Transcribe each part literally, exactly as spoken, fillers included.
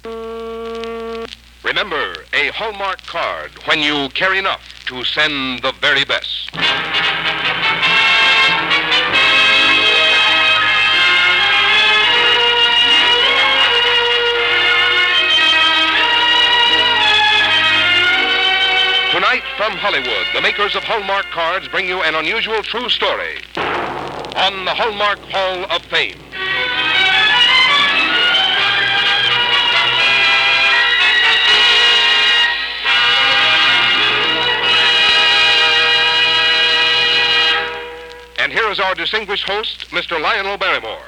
Remember, a Hallmark card when you care enough to send the very best. Tonight from Hollywood, the makers of Hallmark cards bring you an unusual true story on the Hallmark Hall of Fame. And here is our distinguished host, Mister Lionel Barrymore.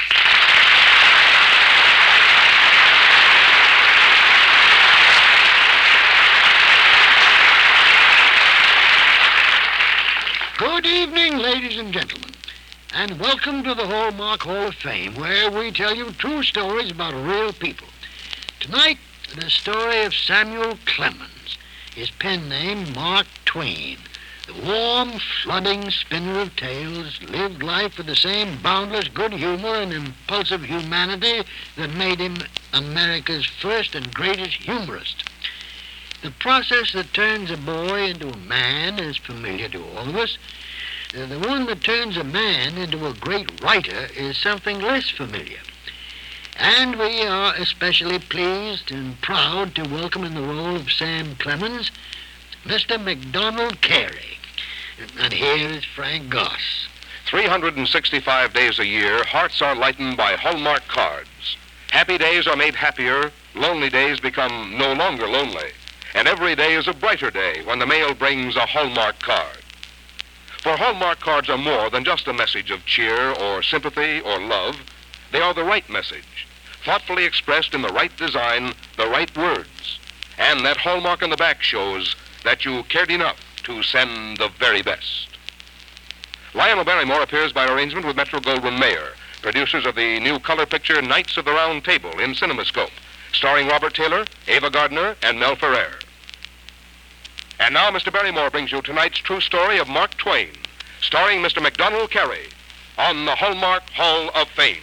Good evening, ladies and gentlemen, and welcome to the Hallmark Hall of Fame, where we tell you true stories about real people. Tonight, the story of Samuel Clemens, his pen name Mark Twain. The warm, flooding spinner of tales lived life with the same boundless good humor and impulsive humanity that made him America's first and greatest humorist. The process that turns a boy into a man is familiar to all of us. The one that turns a man into a great writer is something less familiar. And we are especially pleased and proud to welcome in the role of Sam Clemens, Mister MacDonald Carey. And here is Frank Goss. three hundred sixty-five days a year, hearts are lightened by Hallmark cards. Happy days are made happier, lonely days become no longer lonely. And every day is a brighter day when the mail brings a Hallmark card. For Hallmark cards are more than just a message of cheer or sympathy or love. They are the right message, thoughtfully expressed in the right design, the right words. And that Hallmark on the back shows that you cared enough to send the very best. Lionel Barrymore appears by arrangement with Metro-Goldwyn-Mayer, producers of the new color picture Knights of the Round Table in CinemaScope, starring Robert Taylor, Ava Gardner, and Mel Ferrer. And now Mister Barrymore brings you tonight's true story of Mark Twain, starring Mister MacDonald Carey, on the Hallmark Hall of Fame.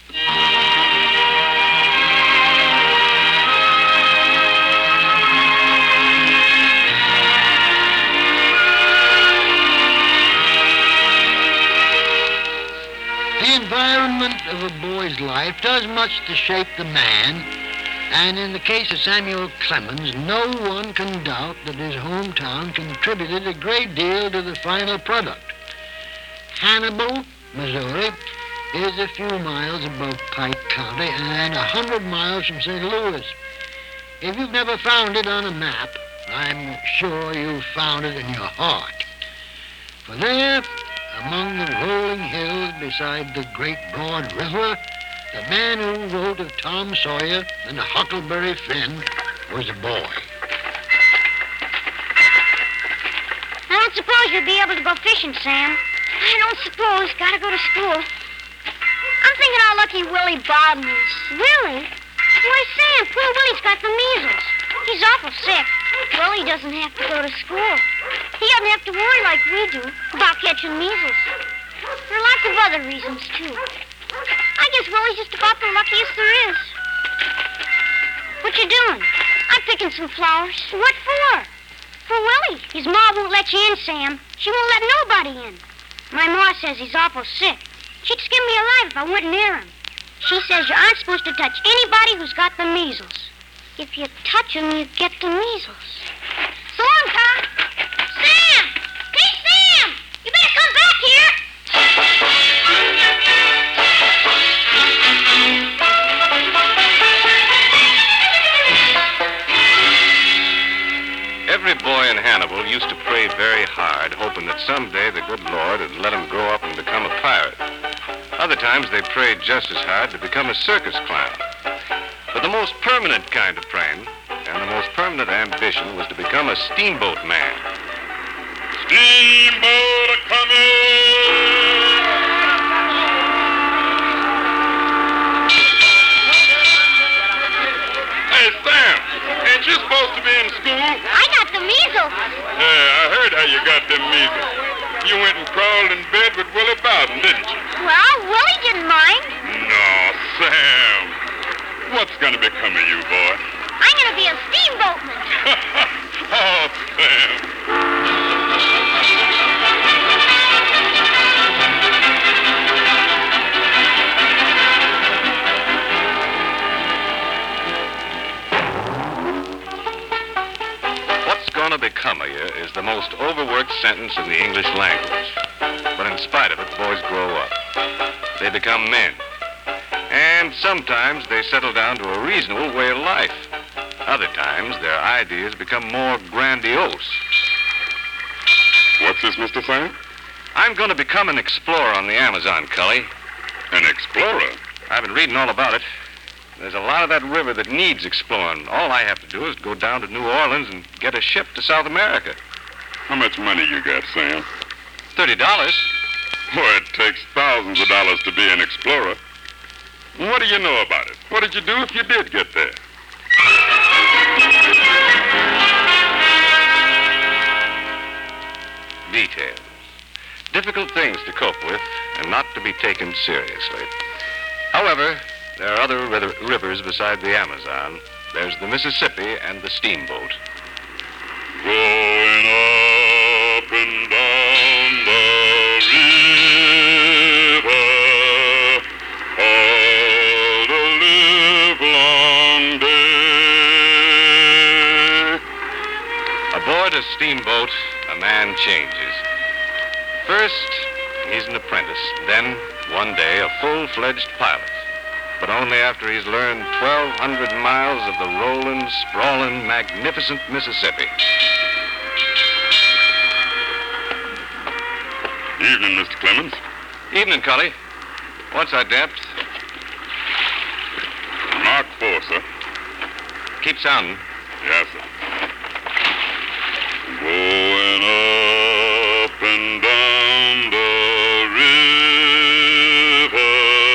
The environment of a boy's life does much to shape the man, and in the case of Samuel Clemens, no one can doubt that his hometown contributed a great deal to the final product. Hannibal, Missouri, is a few miles above Pike County and a hundred miles from Saint Louis. If you've never found it on a map, I'm sure you've found it in your heart. For there, among the rolling hills beside the great broad river, the man who wrote of Tom Sawyer and Huckleberry Finn was a boy. I don't suppose you'll be able to go fishing, Sam. I don't suppose. Gotta go to school. I'm thinking how lucky Willie Bowden is. Willie? Why, Sam, poor Willie's got the measles. He's awful sick. Willie doesn't have to go to school. He doesn't have to worry like we do about catching measles. There are lots of other reasons, too. I guess Willie's just about the luckiest there is. What you doing? I'm picking some flowers. What for? For Willie. His ma won't let you in, Sam. She won't let nobody in. My ma says he's awful sick. She'd skin me alive if I went near him. She says you aren't supposed to touch anybody who's got the measles. If you touch them, you get the measles. So long, Tom. Sam! Hey, Sam! You better come back here. Every boy in Hannibal used to pray very hard, hoping that someday the good Lord would let him grow up and become a pirate. Other times they prayed just as hard to become a circus clown. But the most permanent kind of praying and the most permanent ambition was to become a steamboat man. Steamboat a-comin'! Hey, Sam, ain't you supposed to be in school? I got the measles. Yeah, I heard how you got them measles. You went and crawled in bed with Willie Bowden, didn't you? Well, Willie didn't mind. No, Sam. What's going to become of you, boy? I'm going to be a steamboatman. Oh, Sam. What's gonna become of you is the most overworked sentence in the English language. But in spite of it, boys grow up. They become men. And sometimes they settle down to a reasonable way of life. Other times, their ideas become more grandiose. What's this, Mister Sam? I'm going to become an explorer on the Amazon, Cully. An explorer? I've been reading all about it. There's a lot of that river that needs exploring. All I have to do is go down to New Orleans and get a ship to South America. How much money you got, Sam? Thirty dollars. Boy, it takes thousands of dollars to be an explorer. What do you know about it? What did you do if you did get there? Details. Difficult things to cope with and not to be taken seriously. However, there are other ri- rivers beside the Amazon. There's the Mississippi and the steamboat. Going up and down the river all the livelong day. Aboard a steamboat, a man changes. First, he's an apprentice. Then, one day, a full-fledged pilot. But only after he's learned twelve hundred miles of the rolling, sprawling, magnificent Mississippi. Evening, Mister Clemens. Evening, Cully. What's our depth? Mark four, sir. Keep sounding. Yes, sir. Going up and down the river,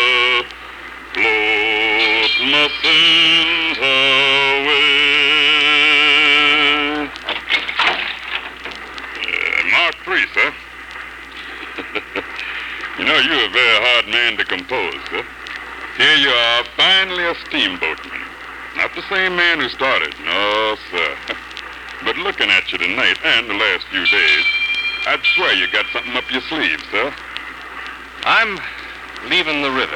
float my sins away. Uh, Mark three, sir. You know, you're a very hard man to compose, sir. Here you are, finally a steamboatman. Not the same man who started, no, sir. But looking at you tonight and the last few days, I'd swear you got something up your sleeve, sir. I'm leaving the river.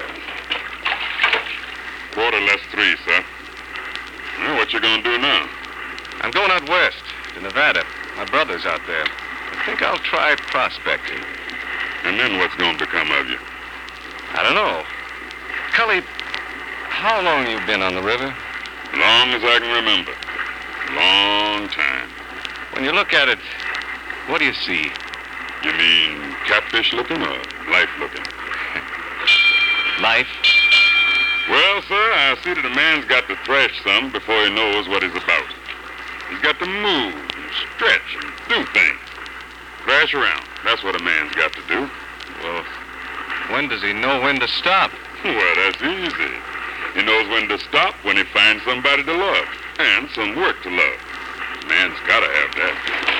Quarter less three, sir. Well, what you gonna do now? I'm going out west to Nevada. My brother's out there. I think I'll try prospecting. And then what's gonna become of you? I don't know. Cully, how long you been on the river? Long as I can remember. Long time. When you look at it, what do you see? You mean catfish looking or life looking? Life? Well, sir, I see that a man's got to thrash some before he knows what he's about. He's got to move and stretch and do things. Thrash around. That's what a man's got to do. Well, when does he know when to stop? Well, that's easy. He knows when to stop when he finds somebody to love and some work to love. A man's got to have that.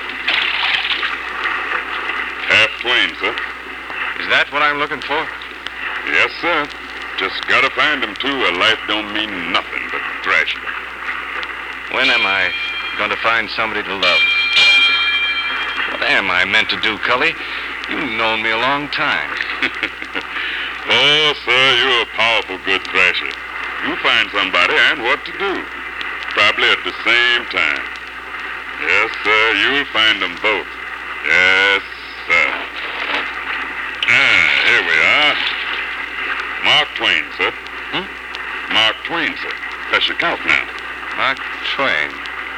Half twain, sir. Is that what I'm looking for? Yes, sir. Just got to find him, too, or life don't mean nothing but thrashing. When am I going to find somebody to love? What am I meant to do, Cully? You've known me a long time. Oh, sir, you're a powerful good thrasher. You find somebody and what to do. Probably at the same time. Yes, sir, you'll find them both. Yes, sir. Ah, here we are. Mark Twain, sir. Hmm? Mark Twain, sir. That's your count now. Mark Twain.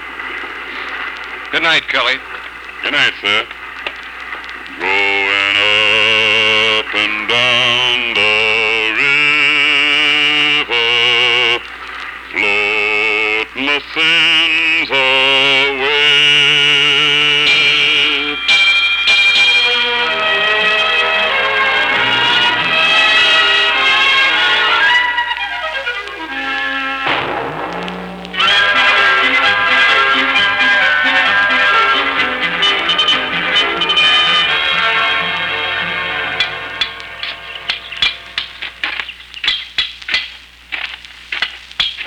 Good night, Cully. Good night, sir. Going up and down the river, float my sins away.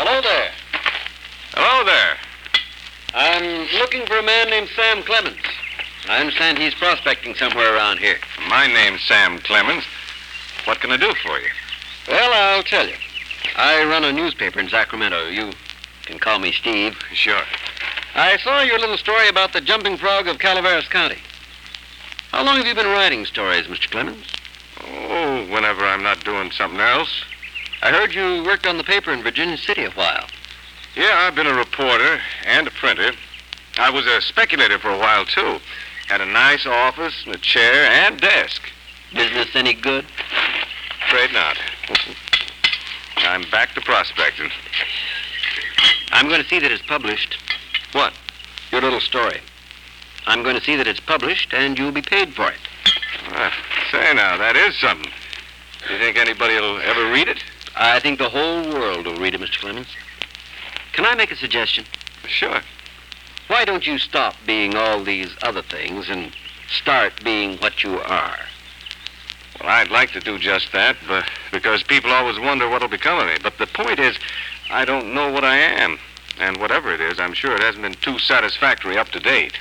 Hello there. Hello there. I'm looking for a man named Sam Clemens. I understand he's prospecting somewhere around here. My name's Sam Clemens. What can I do for you? Well, I'll tell you. I run a newspaper in Sacramento. You can call me Steve. Sure. I saw your little story about the jumping frog of Calaveras County. How long have you been writing stories, Mister Clemens? Oh, whenever I'm not doing something else. I heard you worked on the paper in Virginia City a while. Yeah, I've been a reporter and a printer. I was a speculator for a while, too. Had a nice office and a chair and desk. Business any good? Afraid not. I'm back to prospecting. I'm going to see that it's published. What? Your little story. I'm going to see that it's published, and you'll be paid for it. Uh, say now, that is something. Do you think anybody will ever read it? I think the whole world will read it, Mister Clemens. Can I make a suggestion? Sure. Why don't you stop being all these other things and start being what you are? Well, I'd like to do just that, but because people always wonder what'll become of me. But the point is, I don't know what I am. And whatever it is, I'm sure it hasn't been too satisfactory up to date.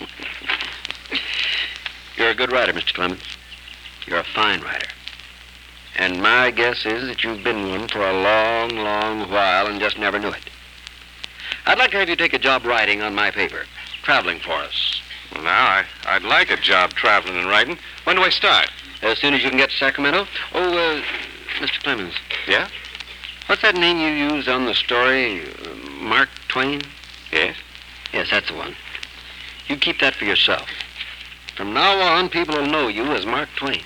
You're a good writer, Mister Clemens. You're a fine writer. And my guess is that you've been one for a long, long while and just never knew it. I'd like to have you take a job writing on my paper, traveling for us. Well, now, I, I'd like a job traveling and writing. When do I start? As soon as you can get to Sacramento. Oh, uh, Mister Clemens. Yeah? What's that name you used on the story? Uh, Mark Twain? Yes? Yes, that's the one. You keep that for yourself. From now on, people will know you as Mark Twain.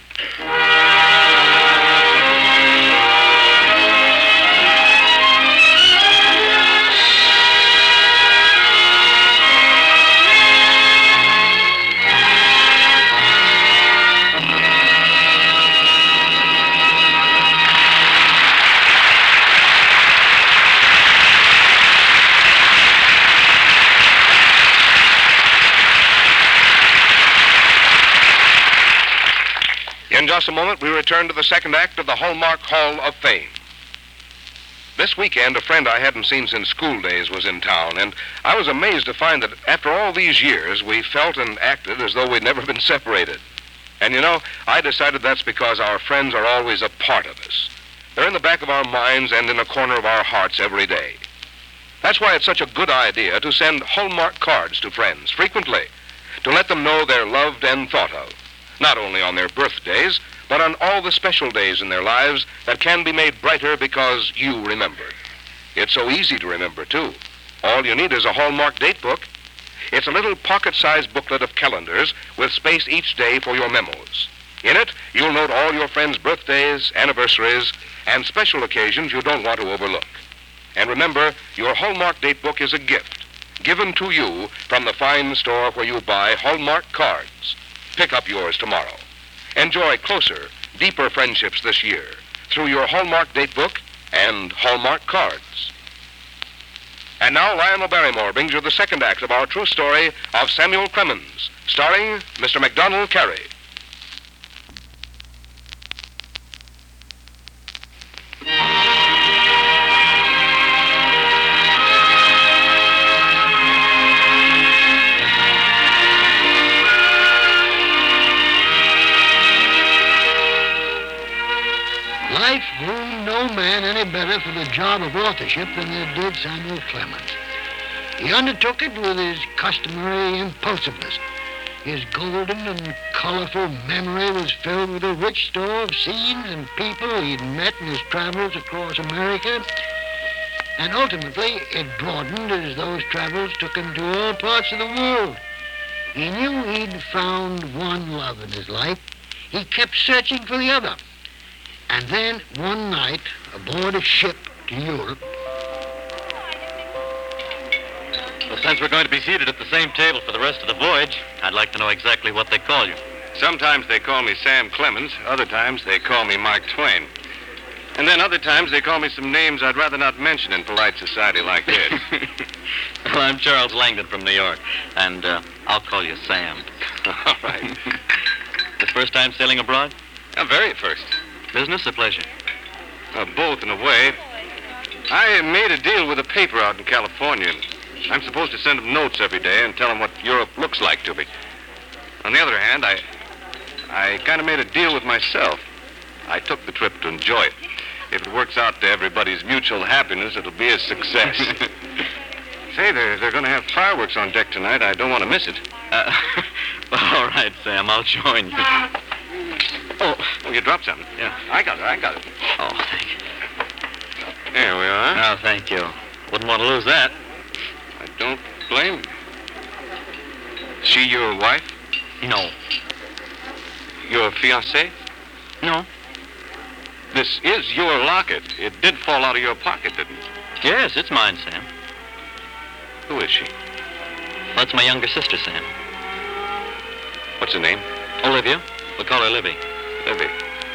In just a moment, we return to the second act of the Hallmark Hall of Fame. This weekend, a friend I hadn't seen since school days was in town, and I was amazed to find that after all these years, we felt and acted as though we'd never been separated. And you know, I decided that's because our friends are always a part of us. They're in the back of our minds and in a corner of our hearts every day. That's why it's such a good idea to send Hallmark cards to friends frequently, to let them know they're loved and thought of. Not only on their birthdays, but on all the special days in their lives that can be made brighter because you remembered. It's so easy to remember, too. All you need is a Hallmark date book. It's a little pocket-sized booklet of calendars with space each day for your memos. In it, you'll note all your friends' birthdays, anniversaries, and special occasions you don't want to overlook. And remember, your Hallmark date book is a gift given to you from the fine store where you buy Hallmark cards. Pick up yours tomorrow. Enjoy closer, deeper friendships this year through your Hallmark date book and Hallmark cards. And now Lionel Barrymore brings you the second act of our true story of Samuel Clemens, starring Mister MacDonald Carey. Life groomed no man any better for the job of authorship than it did Samuel Clemens. He undertook it with his customary impulsiveness. His golden and colorful memory was filled with a rich store of scenes and people he'd met in his travels across America. And ultimately, it broadened as those travels took him to all parts of the world. He knew he'd found one love in his life. He kept searching for the other. And then, one night, aboard a ship to Europe... Well, since we're going to be seated at the same table for the rest of the voyage, I'd like to know exactly what they call you. Sometimes they call me Sam Clemens. Other times they call me Mark Twain. And then other times they call me some names I'd rather not mention in polite society like this. Well, I'm Charles Langdon from New York, and uh, I'll call you Sam. All right. This first time sailing abroad? Uh, very first. Business or pleasure? Uh, both in a way. I made a deal with a paper out in California. I'm supposed to send them notes every day and tell them what Europe looks like to me. On the other hand, I I kind of made a deal with myself. I took the trip to enjoy it. If it works out to everybody's mutual happiness, it'll be a success. Say, they're, they're going to have fireworks on deck tonight. I don't want to miss it. Uh, all right, Sam, I'll join you. Oh, oh, you dropped something. Yeah. I got it, I got it. Oh, thank you. There we are. Oh, thank you. Wouldn't want to lose that. I don't blame you. Is she your wife? No. Your fiancée? No. This is your locket. It did fall out of your pocket, didn't it? Yes, it's mine, Sam. Who is she? That's my younger sister, Sam. What's her name? Olivia. We'll call her Libby. Libby.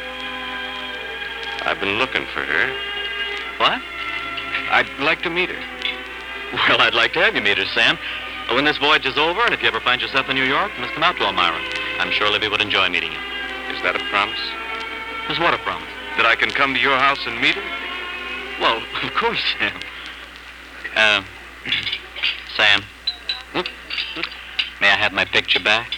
I've been looking for her. What? I'd like to meet her. Well, I'd like to have you meet her, Sam. When this voyage is over, and if you ever find yourself in New York, you must come out to Elmira. I'm sure Libby would enjoy meeting you. Is that a promise? There's what a promise. That I can come to your house and meet her? Well, of course, Sam. Uh, Sam. May I have my picture back?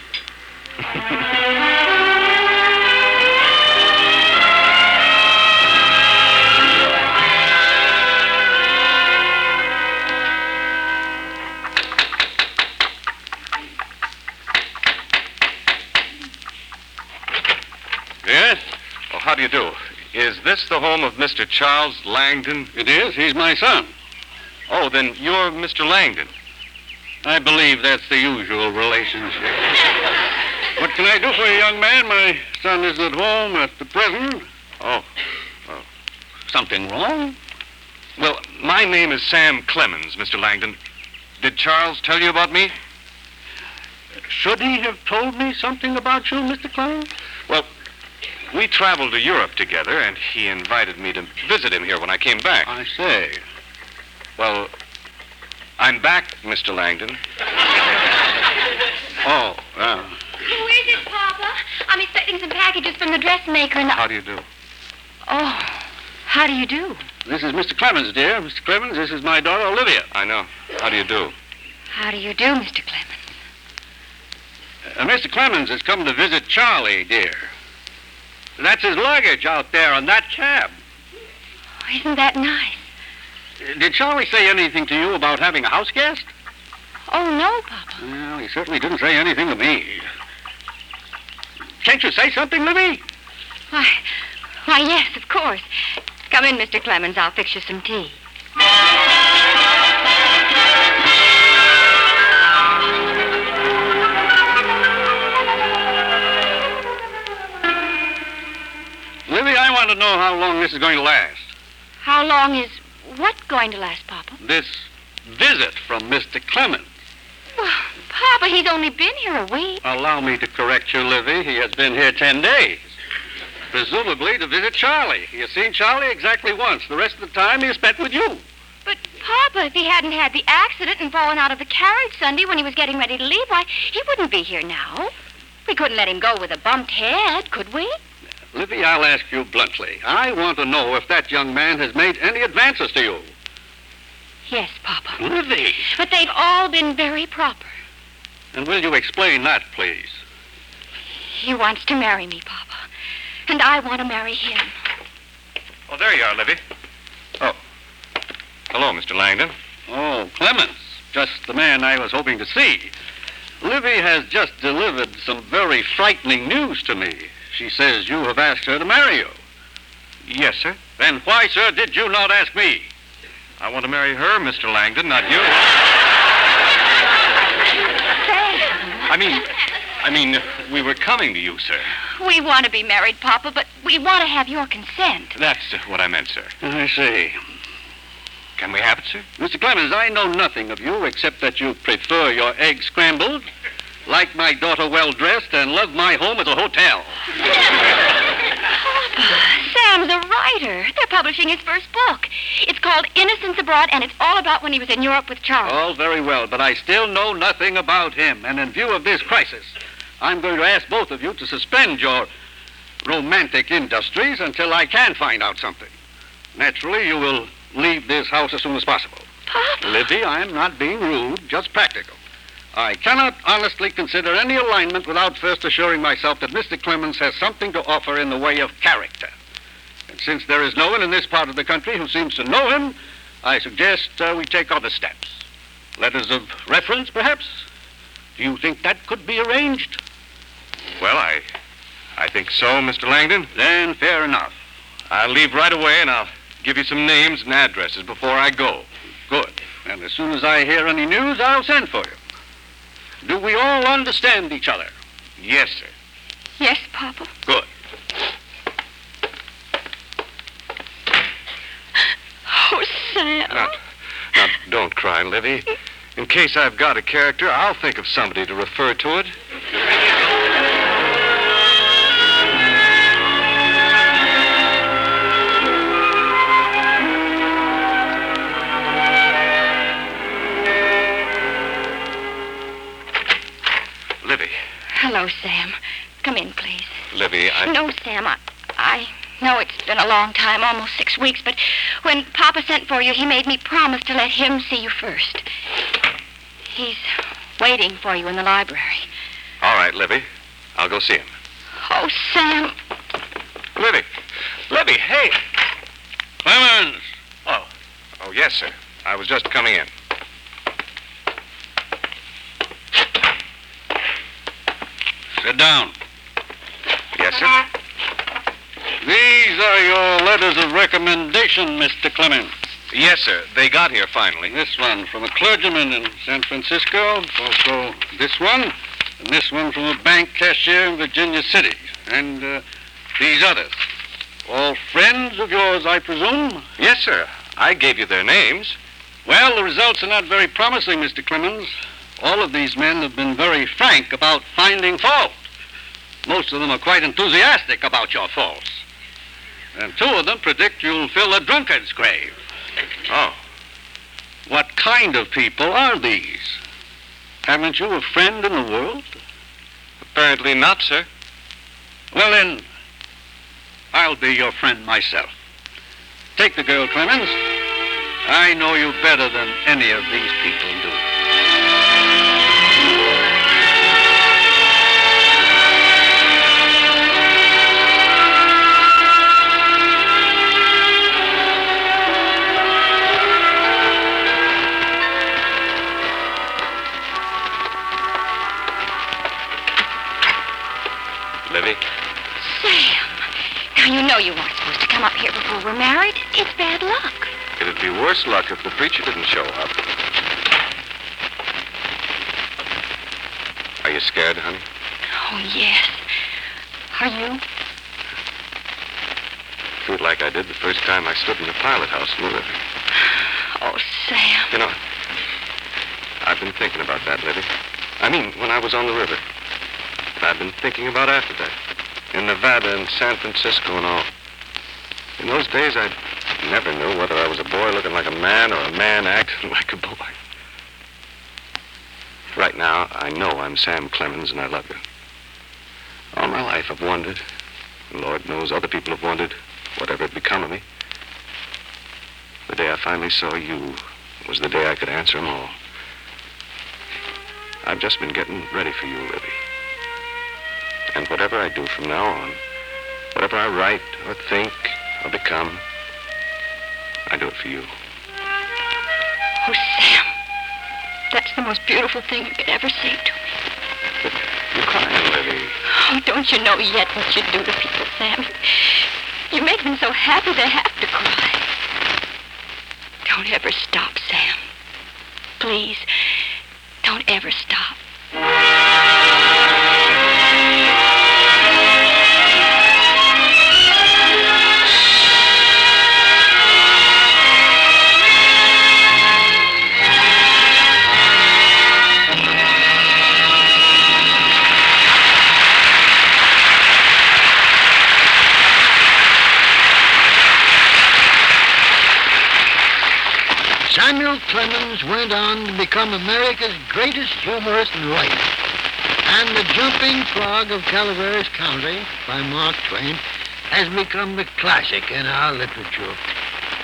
Yes? Oh, how do you do? Is this the home of Mister Charles Langdon? It is. He's my son. Oh, then you're Mister Langdon. I believe that's the usual relationship. What can I do for you, young man? My son is at home at the present. Oh. Oh. Something wrong? Well, my name is Sam Clemens, Mister Langdon. Did Charles tell you about me? Should he have told me something about you, Mister Clemens? Well, we traveled to Europe together, and he invited me to visit him here when I came back. I say. Well, I'm back, Mister Langdon. Oh, uh, Who is it, Papa? I'm expecting some packages from the dressmaker and the... How do you do? Oh, how do you do? this is Mister Clemens, dear. Mister Clemens, this is my daughter, Olivia. I know. How do you do? How do you do, Mister Clemens? Uh, Mister Clemens has come to visit Charlie, dear. That's his luggage out there on that cab. Oh, isn't that nice? Uh, Did Charlie say anything to you about having a house guest? Oh, no, Papa. Well, he certainly didn't say anything to me. Can't you say something, Libby? Why, why, yes, of course. Come in, Mister Clemens. I'll fix you some tea. Libby, I want to know how long this is going to last. How long is what going to last, Papa? This visit from Mister Clemens. Well, Papa, he's only been here a week. Allow me to correct you, Livy. He has been here ten days. Presumably to visit Charlie. He has seen Charlie exactly once. The rest of the time he has spent with you. But, Papa, if he hadn't had the accident and fallen out of the carriage Sunday when he was getting ready to leave, why, he wouldn't be here now. We couldn't let him go with a bumped head, could we? Livy, I'll ask you bluntly. I want to know if that young man has made any advances to you. Yes, Papa. Livy! But they've all been very proper. And will you explain that, please? He wants to marry me, Papa. And I want to marry him. Oh, there you are, Livy. Oh. Hello, Mister Langdon. Oh, Clemens. Just the man I was hoping to see. Livy has just delivered some very frightening news to me. She says you have asked her to marry you. Yes, sir. Then why, sir, did you not ask me? I want to marry her, Mister Langdon, not you. I mean, I mean, we were coming to you, sir. We want to be married, Papa, but we want to have your consent. That's uh, what I meant, sir. I see. Can we have it, sir? Mister Clemens, I know nothing of you except that you prefer your eggs scrambled, like my daughter well-dressed, and love my home as a hotel. Papa, Sam's a writer. They're publishing his first book. It's called Innocents Abroad, and it's all about when he was in Europe with Charles. All very well, but I still know nothing about him. And in view of this crisis, I'm going to ask both of you to suspend your romantic industries until I can find out something. Naturally, you will leave this house as soon as possible. Papa. Libby, I'm not being rude, just practical. I cannot honestly consider any alignment without first assuring myself that Mister Clemens has something to offer in the way of character. And since there is no one in this part of the country who seems to know him, I suggest uh, we take other steps. Letters of reference, perhaps? Do you think that could be arranged? Well, I... I think so, Mister Langdon. Then fair enough. I'll leave right away, and I'll give you some names and addresses before I go. Good. And as soon as I hear any news, I'll send for you. Do we all understand each other? Yes, sir. Yes, Papa. Good. Oh, Sam. Now, now, don't cry, Livy. In case I've got a character, I'll think of somebody to refer to it. Livy. Hello, Sam. Come in, please. Livy, I... No, Sam, I, I know it's been a long time, almost six weeks, but when Papa sent for you, he made me promise to let him see you first. He's waiting for you in the library. All right, Livy. I'll go see him. Oh, Sam. Livy. Livy, hey. Clemens! Oh. Oh, yes, sir. I was just coming in. Sit down. Yes, sir. These are your letters of recommendation, Mister Clemens. Yes, sir. They got here finally. This one from a clergyman in San Francisco. Also this one. And this one from a bank cashier in Virginia City. And uh, these others. All friends of yours, I presume? Yes, sir. I gave you their names. Well, the results are not very promising, Mister Clemens. All of these men have been very frank about finding fault. Most of them are quite enthusiastic about your faults. And two of them predict you'll fill a drunkard's grave. Oh. What kind of people are these? Haven't you a friend in the world? Apparently not, sir. Well, then, I'll be your friend myself. Take the girl, Clemens. I know you better than any of these people do. Livy? Sam. Now, you know you weren't supposed to come up here before we're married. It's bad luck. It'd be worse luck if the preacher didn't show up. Are you scared, honey? Oh, yes. Are you? I feel like I did the first time I stood in the pilot house in the river. Oh, Sam. You know, I've been thinking about that, Livy. I mean, when I was on the river. And I've been thinking about after that. In Nevada and San Francisco and all. In those days, I never knew whether I was a boy looking like a man or a man acting like a boy. Right now, I know I'm Sam Clemens and I love you. All my life I've wondered, and Lord knows other people have wondered, whatever had become of me. The day I finally saw you was the day I could answer them all. I've just been getting ready for you, Libby. And whatever I do from now on, whatever I write or think or become, I do it for you. Oh, Sam. That's the most beautiful thing you could ever say to me. You're crying, Libby. Oh, don't you know yet what you do to people, Sam? You make them so happy they have to cry. Don't ever stop, Sam. Please, don't ever stop. Samuel Clemens went on to become America's greatest humorist and writer. And The Jumping Frog of Calaveras County by Mark Twain has become the classic in our literature.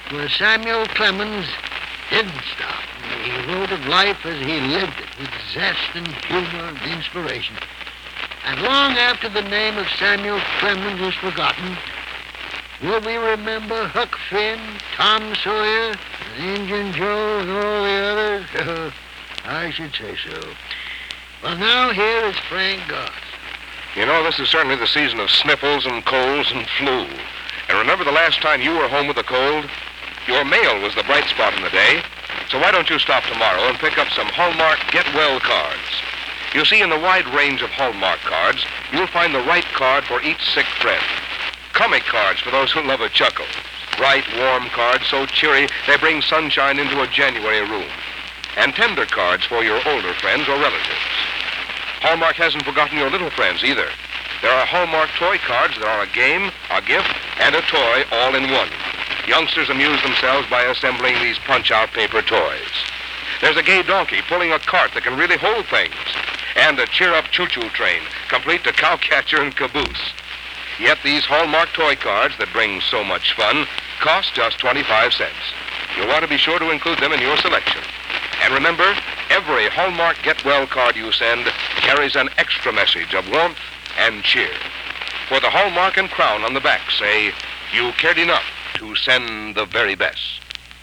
where Samuel Clemens didn't stop. He wrote of life as he lived it, with zest and humor and inspiration. And long after the name of Samuel Clemens is forgotten, will we remember Huck Finn, Tom Sawyer, and Injun Joe, and all the others? I should say so. Well, now here is Frank Goss. You know, this is certainly the season of sniffles and colds and flu. And remember the last time you were home with a cold? Your mail was the bright spot in the day. So why don't you stop tomorrow and pick up some Hallmark Get Well cards? You see, in the wide range of Hallmark cards, you'll find the right card for each sick friend. Comic cards for those who love a chuckle. Bright, warm cards so cheery they bring sunshine into a January room. And tender cards for your older friends or relatives. Hallmark hasn't forgotten your little friends either. There are Hallmark toy cards that are a game, a gift, and a toy all in one. Youngsters amuse themselves by assembling these punch-out paper toys. There's a gay donkey pulling a cart that can really hold things. And a cheer-up choo-choo train, complete to cowcatcher and caboose. Yet these Hallmark toy cards that bring so much fun cost just twenty-five cents. You'll want to be sure to include them in your selection. And remember, every Hallmark Get Well card you send carries an extra message of warmth and cheer. For the Hallmark and crown on the back say, you cared enough to send the very best.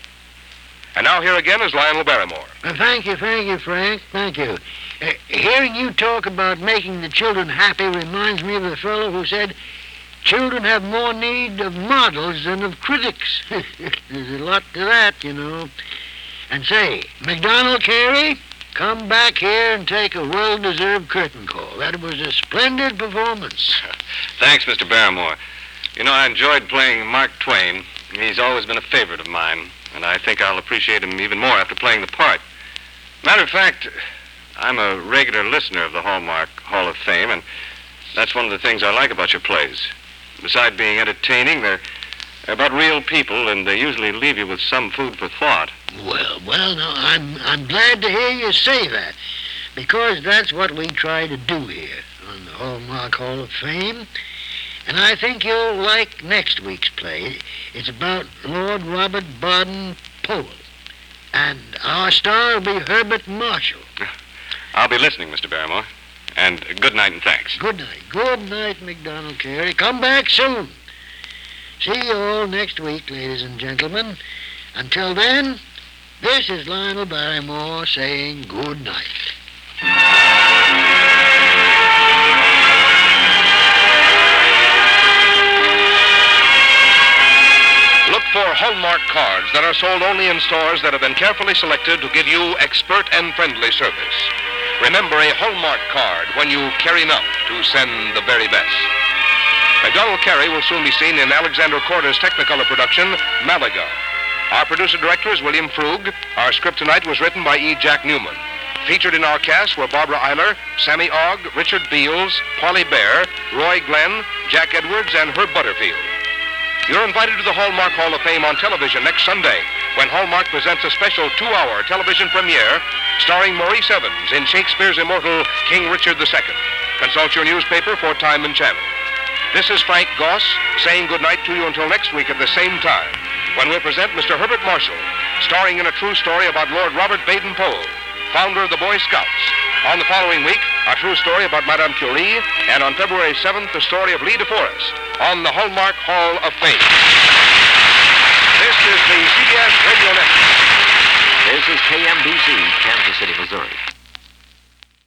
And now here again is Lionel Barrymore. Well, thank you, thank you, Frank. Thank you. Uh, hearing you talk about making the children happy reminds me of the fellow who said, children have more need of models than of critics. There's a lot to that, you know. And say, McDonald Carey, come back here and take a well-deserved curtain call. That was a splendid performance. Thanks, Mister Barrymore. You know, I enjoyed playing Mark Twain. He's always been a favorite of mine, and I think I'll appreciate him even more after playing the part. Matter of fact, I'm a regular listener of the Hallmark Hall of Fame, and that's one of the things I like about your plays. Besides being entertaining, they're, they're about real people, and they usually leave you with some food for thought. Well, well, now, I'm, I'm glad to hear you say that, because that's what we try to do here on the Hallmark Hall of Fame. And I think you'll like next week's play. It's about Lord Robert Baden-Powell. And our star will be Herbert Marshall. I'll be listening, Mister Barrymore. And good night and thanks. Good night. Good night, McDonald Carey. Come back soon. See you all next week, ladies and gentlemen. Until then, this is Lionel Barrymore saying good night. Look for Hallmark cards that are sold only in stores that have been carefully selected to give you expert and friendly service. Remember a Hallmark card when you care enough to send the very best. McDonald Carey will soon be seen in Alexander Korda's Technicolor production, Malaga. Our producer-director is William Frug. Our script tonight was written by E. Jack Newman. Featured in our cast were Barbara Eiler, Sammy Ogg, Richard Beals, Polly Bear, Roy Glenn, Jack Edwards, and Herb Butterfield. You're invited to the Hallmark Hall of Fame on television next Sunday when Hallmark presents a special two-hour television premiere starring Maurice Evans in Shakespeare's immortal King Richard the Second. Consult your newspaper for time and channel. This is Frank Goss saying goodnight to you until next week at the same time when we'll present Mister Herbert Marshall, starring in a true story about Lord Robert Baden-Powell, founder of the Boy Scouts. On the following week, a true story about Madame Curie, and on February seventh, the story of Lee DeForest on the Hallmark Hall of Fame. This is the C B S Radio Network. This is K M B C, Kansas City, Missouri.